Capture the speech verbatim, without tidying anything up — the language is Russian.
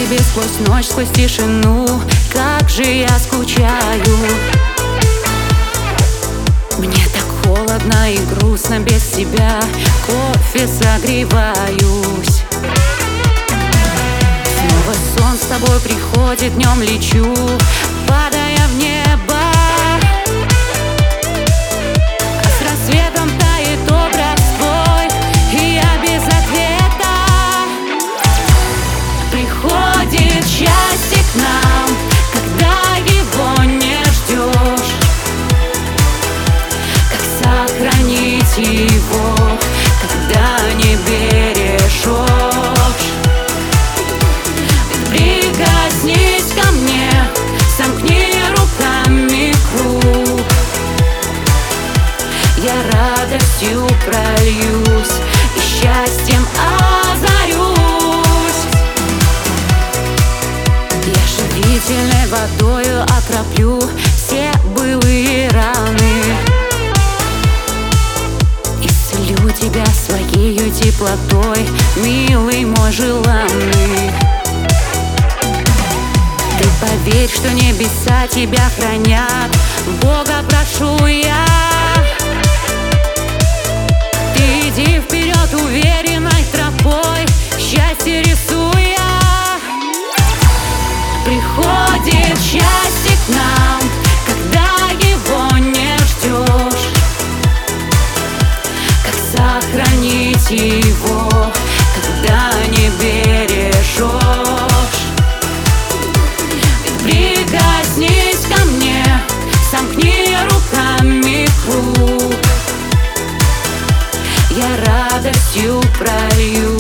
тебе сквозь ночь, сквозь тишину. Как же я скучаю. Мне так холодно и грустно без тебя. Кофе согреваюсь. Снова сон с тобой приходит, днем лечу, падая в небо. А с рассветом тает образ твой, и я без ответа. Приходит счастье к нам, когда его не ждешь. Как сохранить его, когда не бережешь? Прикоснись ко мне, сомкни руками круг. Я радостью прольюсь и счастьем озарюсь. Я живительной водою окроплю все былые раны. Исцелю тебя своею теплотой, милый мой желанный. Ты поверь, что небеса тебя хранят, Бога прошу я. Ты иди вперед уверенной тропой, счастье рисуя. Приходит счастье к нам, когда его не ждешь. Как сохранить его, когда не бережешь? Прикоснись ко мне, сомкни руками круг. Я радостью пролью